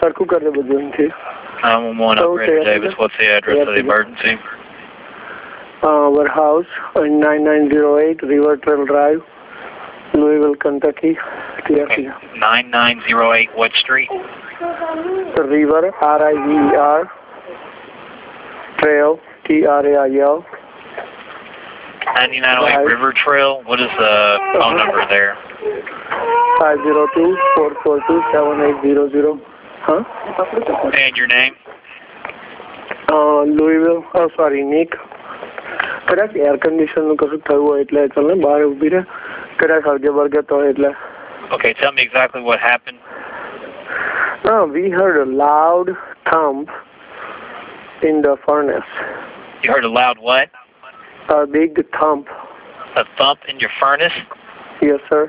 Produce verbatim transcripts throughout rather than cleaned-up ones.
સરખું કરી દે બધું એમથી. nine one one, Operator Davis. What's the address of the emergency? Uh, our house, uh, nine nine zero eight River Trail Drive, Louisville, Kentucky. Okay. nine nine zero eight what street? River, R I V E R, Trail, T R A I L. ninety-nine oh eight River Trail. What is the phone number there? five zero two, four four two, seven eight zero zero. Huh? And your name? Uh, Louisville. Oh, sorry, Nick. કદાચ air કન્ડિશનનું કશું થયું હોય એટલે ચાલે બહાર ઊભી રહે કદાચ હળગે બળગે તો એટલે. Okay, tell me exactly what happened. No, we heard a loud thump in the furnace. You heard a loud what? A big thump. A thump in your furnace? Yes, sir.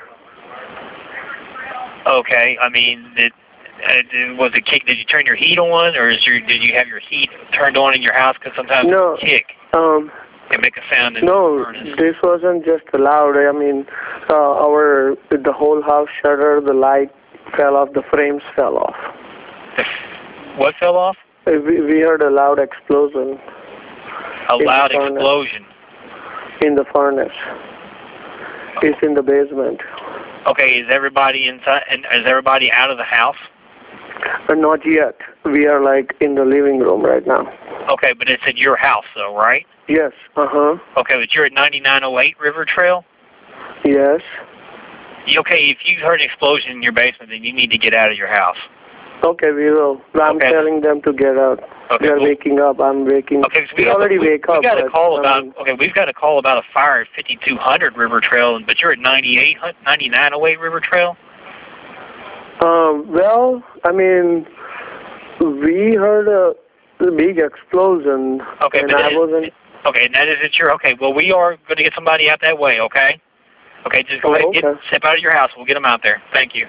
Okay, I mean, did, uh, was it kick? Did you turn your heat on, or is your did you have your heat turned on in your house? Because sometimes no, it kick. Um, It make a sound in no, the furnace. this wasn't just loud. I mean, uh, our the whole house shutter, the light fell off, the frames fell off. What fell off? We, we heard a loud explosion. A loud explosion? In the furnace. It's in the basement. Okay, is everybody inside, and is everybody out of the house? Uh, not yet. We are like in the living room right now. Okay, but it's in your house though, right? Yes, uh-huh. Okay, but you're at ninety-nine oh eight River Trail? Yes. Okay, if you heard an explosion in your basement, then you need to get out of your house. Okay, we will. I'm okay. telling them to get out. Okay, They're well, waking up. I'm waking up. Okay, so we, we already we, wake we up. Got a call about, I mean, okay, we've got a call about a fire at fifty-two hundred River Trail, but you're at ninety-eight, ninety-nine oh eight River Trail? Um, well, I mean, we heard a big explosion, okay, and but I is, wasn't... Okay, and that is it your... Okay, well, we are going to get somebody out that way, okay? Okay, just go oh, ahead and okay. get, step out of your house. We'll get them out there. Thank you.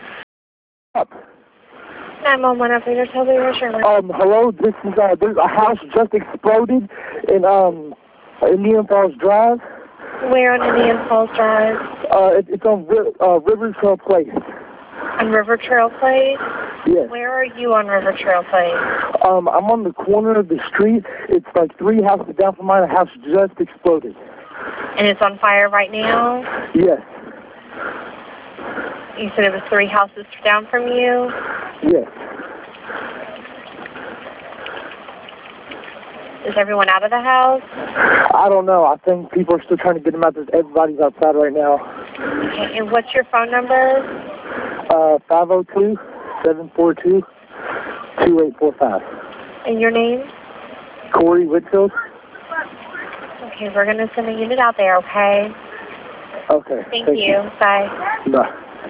nine one one Operator, tell me what's your name. Um, hello, this is, uh, there's a house just exploded in, um, Indian Falls Drive. Where on Indian Falls Drive? Uh, it, it's on uh, River Trail Place. On River Trail Place? Yes. Where are you on River Trail Place? Um, I'm on the corner of the street. It's like three houses down from mine. The house just exploded. And it's on fire right now? Yes. You said it was three houses down from you? Yes. Is everyone out of the house? I don't know. I think people are still trying to get them out. Everybody's outside right now. Okay, and what's your phone number? Uh, five oh two, seven four two, two eight four five. And your name? Corey Whitfield. Okay, we're going to send a unit out there, okay? Okay. Thank, thank you. you. Bye. Bye.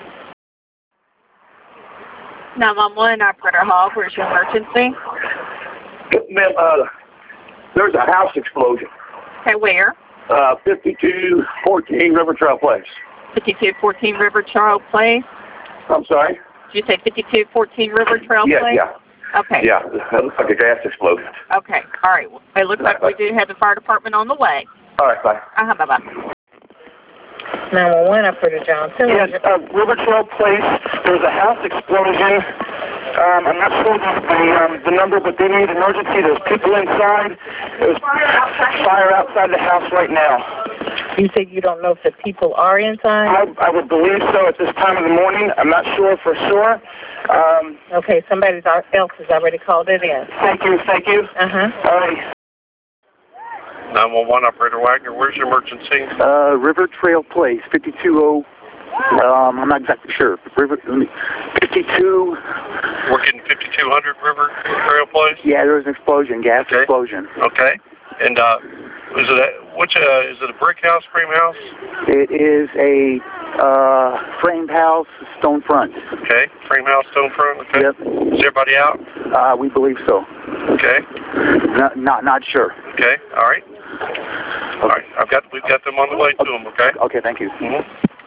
nine one one, Operator Hall, where's your emergency? Ma'am, uh, there's a house explosion. Okay, where? Uh, fifty-two fourteen River Trail Place. fifty-two fourteen River Trail Place? I'm sorry? Did you say fifty-two fourteen River Trail yes, Place? Yeah, yeah. Okay. Yeah, it looks like a gas explosion. Okay, all right. It looks like we do have the fire department on the way. All right, bye. Uh-huh, bye-bye. nine one one, Operator Johnson. Yes, uh, River Trail Place, there was a house explosion. Um, I'm not sure the, the, um, the number, but they need emergency. There's people inside. There's fire outside the house right now. You said you don't know if the people are inside? I, I would believe so at this time of the morning. I'm not sure for sure. Um, okay, somebody else has already called it in. Thank you, thank you. Uh-huh. All right. nine one one, Operator Wagner, where's your emergency? Uh, River Trail Place, fifty-two oh, um, I'm not exactly sure. River, fifty-two. We're getting fifty-two hundred River Trail Place? Yeah, there was an explosion, gas okay. explosion. Okay. And, uh, is it a, which, uh, is it a brick house, frame house? It is a, uh, framed house, stone front. Okay. Frame house, stone front, okay. Yep. Is everybody out? Uh, we believe so. Okay. Not, not, not sure. Okay, all right. All right, I've got, we've got them on the way to them, okay? Okay, thank you. Mm-hmm.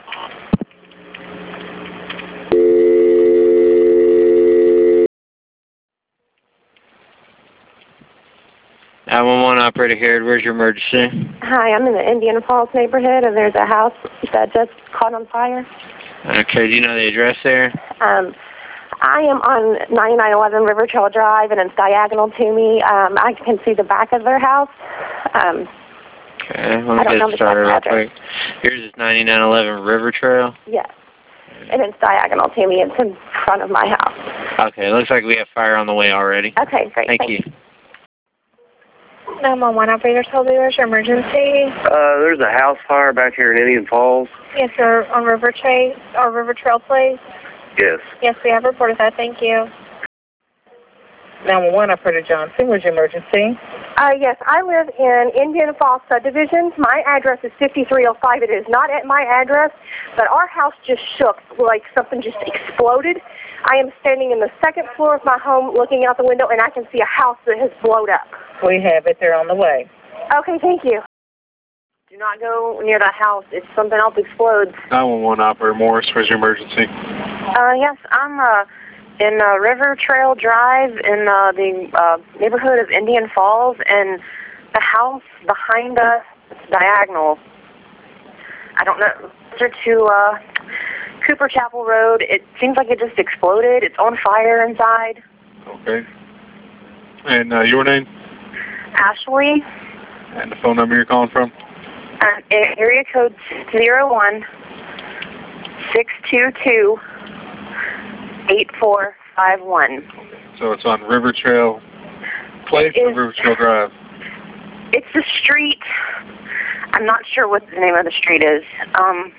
nine one one, Operator Harrod, where's your emergency? Hi, I'm in the Indian Falls neighborhood, and there's a house that just caught on fire. Okay, do you know the address there? Um, I am on ninety-nine eleven River Trail Drive, and it's diagonal to me. Um, I can see the back of their house. Um, Okay, let I me don't know get the started real exact address. quick. Here's this ninety-nine eleven River Trail. yes. And it's diagonal to me. It's in front of my house. Okay, looks like we have fire on the way already. Okay, great. Thank Thanks. you. nine one one operator, tell me where's your emergency? Uh, there's a house fire back here in Indian Falls. Yes, sir, on River Trail, or River Trail Place? Yes. Yes, we have reported that. Thank you. nine one one operator Johnson, where's your emergency? Uh, yes, I live in Indian Falls subdivision. My address is fifty-three oh five. It is not at my address, but our house just shook, like something just exploded. I am standing in the second floor of my home looking out the window, and I can see a house that has blown up. We have it. They're on the way. Okay, thank you. Do not go near the house if something else explodes. nine one one operator Morris, where's your emergency? Uh, yes, I'm uh, in uh, River Trail Drive in uh, the uh, neighborhood of Indian Falls, and the house behind us, it's diagonal. I don't know, closer to uh, Cooper Chapel Road. It seems like it just exploded. It's on fire inside. Okay. And uh, your name? Ashley, And the phone number you're calling from? uh, area code zero one six two two eight four five one. So it's on River Trail Place It or is- River Trail Drive? It's the street. I'm not sure what the name of the street is. Um,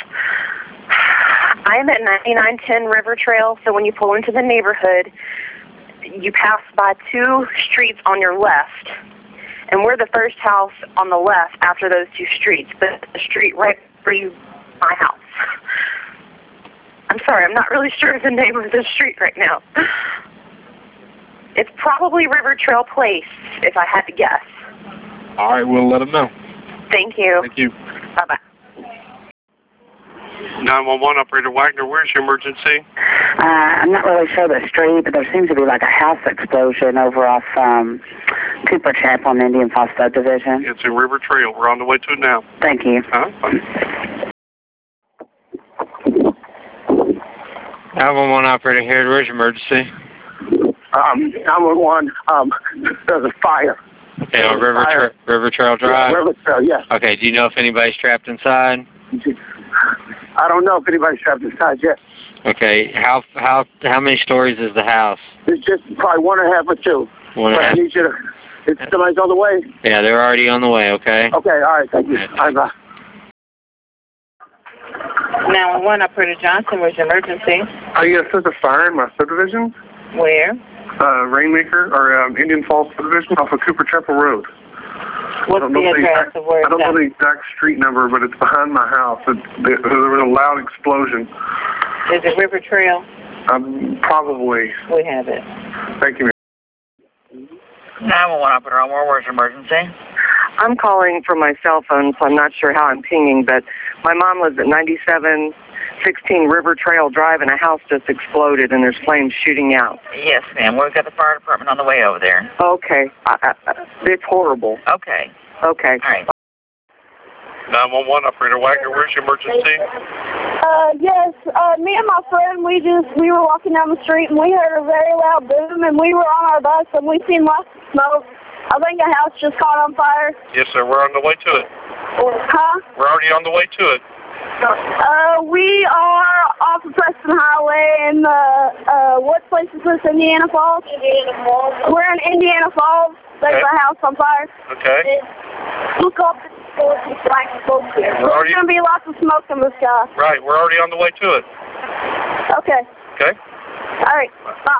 I'm at ninety-nine ten River Trail, so when you pull into the neighborhood, you pass by two streets on your left, and we're the first house on the left after those two streets, but the street right for you, my house. I'm sorry, I'm not really sure of the name of the street right now. It's probably River Trail Place, if I had to guess. All right, we'll let them know. Thank you. Thank you. Bye-bye. nine one one operator Wagner, where's your emergency? Uh, I'm not really sure the street, but there seems to be like a house explosion over off um, Cooper Chapel in Indian Falls subdivision. It's in River Trail. We're on the way to it now. Thank you. Huh? nine one one operator here, where's your emergency? Um, nine one one, um, there's a fire. Okay, on River, Fire. Tra River Trail Drive? River Trail, yes. Okay, do you know if anybody's trapped inside? I don't know if anybody's trapped inside yet. Okay, how how how many stories is the house? It's just probably one and a half or two. One and But a I half. need you to, it's somebody's on the way. Yeah, they're already on the way, okay? Okay, all right, thank you. Okay. All right, bye. nine one one operator Johnson, where's your emergency? Uh, yes, there's a fire in my subdivision, Where? uh, Rainmaker, or um, Indian Falls subdivision off of Cooper Chapel Road. What's I don't the know address exact, of where I don't it's know at? the exact street number, but it's behind my house. It, there, there was a loud explosion. Is it River Trail? Um, probably. We have it. Thank you, ma'am. nine one one operator, where's your emergency? I'm calling from my cell phone, so I'm not sure how I'm pinging, but my mom lives at ninety-seven sixteen River Trail Drive, and a house just exploded, and there's flames shooting out. Yes, ma'am. We've got the fire department on the way over there. Okay. I, I, it's horrible. Okay. Okay. All right. nine one one operator Wagner, where's your emergency? Uh, yes, uh, me and my friend, we just, we were walking down the street and we heard a very loud boom and we were on our bus and we seen lots of smoke. I think a house just caught on fire. Yes, sir. We're on the way to it. Huh? We're already on the way to it. Uh, we are off of Preston Highway in the, uh, what place is this, Indiana Falls? Indiana Falls. We're in Indiana Falls. There's Okay. a house on fire. Okay. Look up. There's already- going to be lots of smoke in the sky. Right. We're already on the way to it. Okay. Okay. All right. Bye.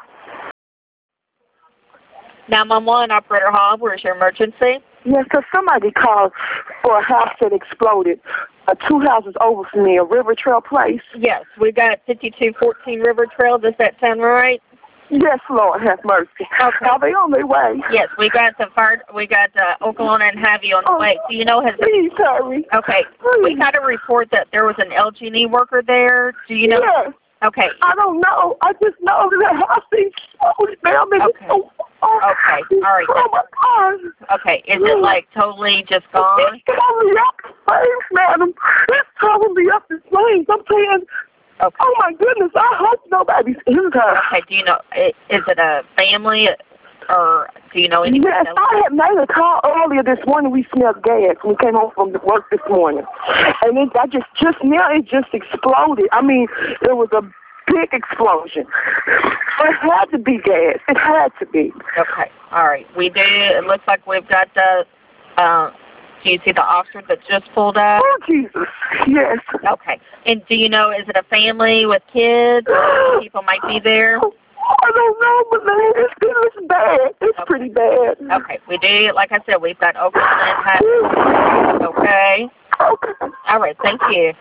nine one one operator Hall, where's your emergency? Yes, because somebody called for a house that exploded. Uh, two houses over from me, a River Trail Place. Yes, we got fifty-two fourteen River Trail. Does that sound right? Yes, Lord, have mercy. Okay. Are they on their way? Yes, we got the fire. We got uh, Oklahoma and Hy-Vee on the Oh, way. Do you know has Please hurry. Okay, we got a report that there was an L G and E worker there. Do you know? Yes. Okay. I don't know. I just know that the house exploded, ma'am. and it's Okay. so far. Okay, all right. Oh, my God. Okay, is it like totally just gone? It's totally up in flames, madam. It's totally up in flames. I'm saying, Okay. Oh my goodness, I hope nobody's in her. Okay, do you know, i- is it a family, or do you know anything? Yes, I had made a call earlier this morning. We smelled gas when we came home from work this morning. And it, I just, just now it just exploded. I mean, it was a big explosion. It had to be gas. It had to be. Okay, all right. We do, it looks like we've got the, uh, do you see the officer that just pulled up? Oh, Jesus, yes. Okay, and do you know, is it a family with kids, or people might be there? I don't know, but man, it's, it's bad. It's Okay. pretty bad. Okay, we do, like I said, we've got overnight time. Okay. Okay. All right, thank you.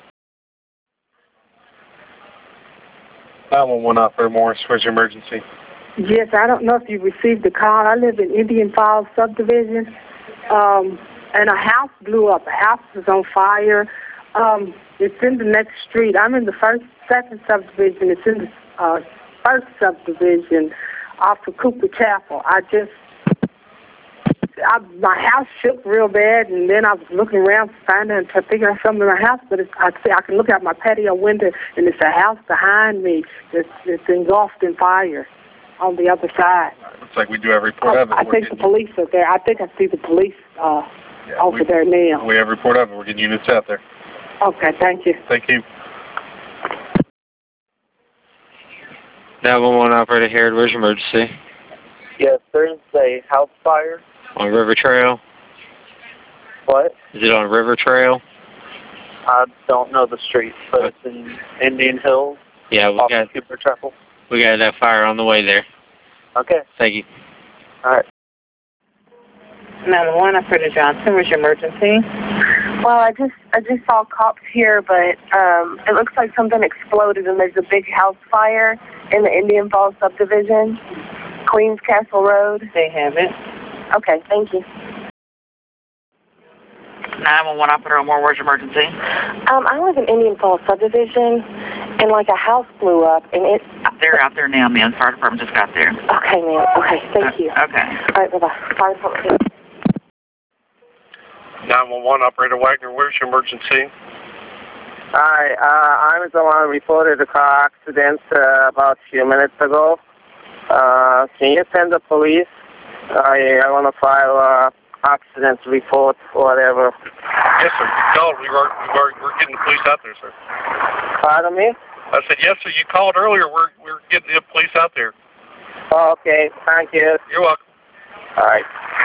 nine one one operator Morris, where's your emergency? Yes, I don't know if you received the call. I live in Indian Falls subdivision, um, and a house blew up. A house was on fire. Um, it's in the next street. I'm in the first, second subdivision. It's in the uh, first subdivision off of Cooper Chapel. I just, I, my house shook real bad, and then I was looking around finding to figure out something in my house, but it's, I see I can look out my patio window, and it's a house behind me that's, that's engulfed in fire on the other side. Looks like we do have a report of it. I We're think the getting- police are there. I think I see the police uh, yeah, over we, there now. We have a report of it. We're getting units out there. Okay, thank you. Thank you. nine one one operator Herod, where's your emergency? Yes, there's a house fire. On River Trail? What? Is it on River Trail? I don't know the street, but it's in Indian Hills. Yeah, we off got of Cooper Chapel. we got that fire on the way there. Okay. Thank you. All right. nine one one operator Johnson, where's your emergency? Well, I just I just saw cops here, but um, it looks like something exploded and there's a big house fire in the Indian Falls subdivision, Queens Castle Road. They have it. Okay, thank you. nine one one operator Moore, where's your emergency? Um, I live in Indian Falls subdivision, and like a house blew up, and it. They're out there now, man. Fire department just got there. Okay, ma'am. Okay, thank you. Okay. All right, bye bye. Fire department. nine one one operator Wagner, where's your emergency? Hi, uh, I'm the one who reported the car accident uh, about a few minutes ago. Uh, can you send the police? I, I want to file a accident report or whatever. Yes, sir. You called. We were, we were, we're getting the police out there, sir. Pardon me? I said, yes, sir. You called earlier. We're, we're getting the police out there. Oh, okay, thank you. You're welcome. All right.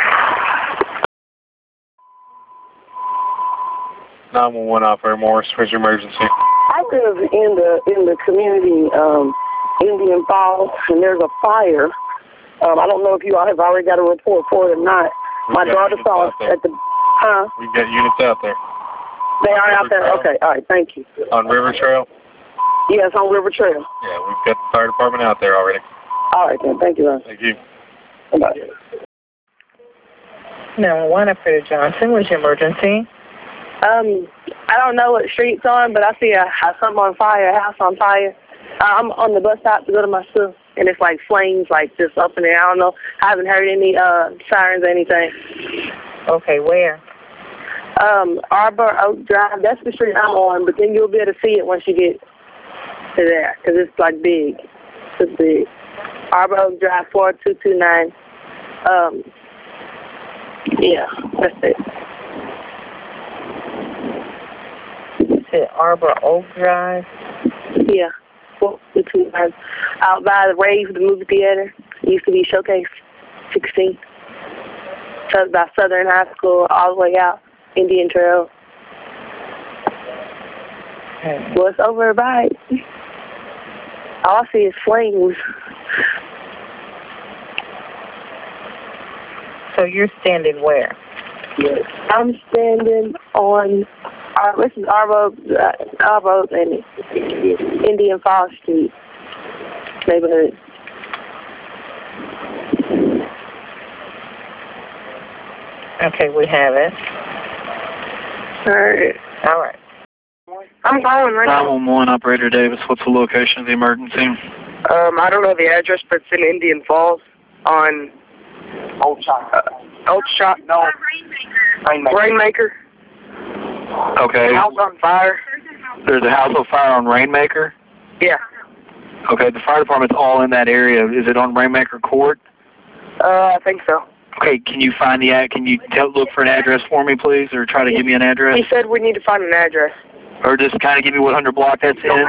nine one one operator Morris, where's your emergency? I live in the in the community, um, Indian Falls, and there's a fire. Um, I don't know if you all have already got a report for it or not. My We've got daughter units saw out it there. at the, huh? We've got units out there. They are out there? Trail. Okay, all right, thank you. On River Trail? Yes, on River Trail. Yeah, we've got the fire department out there already. All right, then, thank you, man. Thank you. Bye. nine one one operator Johnson, where's your emergency? Um, I don't know what street's on, but I see a, a something on fire, a house on fire. Uh, I'm on the bus stop to go to my school, and it's like flames, like just up in there. I don't know. I haven't heard any uh sirens or anything. Okay, where? Um, Arbor Oak Drive. That's the street I'm on, but then you'll be able to see it once you get to there, because it's like big. It's big. Arbor Oak Drive, four two two nine. Um, yeah, that's it. To Arbor Oak Drive? Yeah, four two two nine. Out by the Rave, the movie theater. It used to be Showcase sixteen. So it's by Southern High School, all the way out, Indian Trail. Okay. Well, it's over by it. All I see is flames. So you're standing where? I'm standing on, uh, this is Arbor, uh, Arbor and Indian Falls Street neighborhood. Okay, we have it. All right. All right. I'm calling right now. nine one one operator Davis, what's the location of the emergency? Um, I don't know the address, but it's in Indian Falls on Old Shot. Uh, Old Shot? No. Rainmaker. Rainmaker. Okay. House on fire. There's a house on fire on Rainmaker? Yeah. Okay, the fire department's all in that area. Is it on Rainmaker Court? Uh, I think so. Okay, can you find the ad? Can you tell, look for an address for me, please, or try to give me an address? He said we need to find an address. Or just kind of give me what hundred block that's in?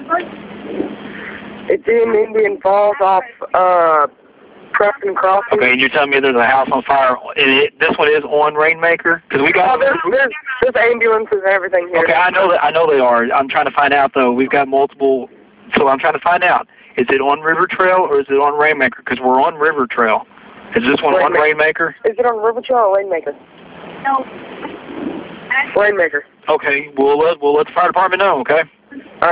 It's in Indian Falls off uh, Preston Crossing. Okay, and you're telling me there's a house on fire. And it, this one is on Rainmaker? Because we got. Oh, there's, there's, there's ambulances and everything here. Okay, I know that. I know they are. I'm trying to find out though. We've got multiple, so I'm trying to find out. Is it on River Trail or is it on Rainmaker? Because we're on River Trail. Is this one on Rainmaker? Is it on River Trail or Rainmaker? No. Rainmaker. Okay, we'll let we'll let the fire department know. Okay. All right.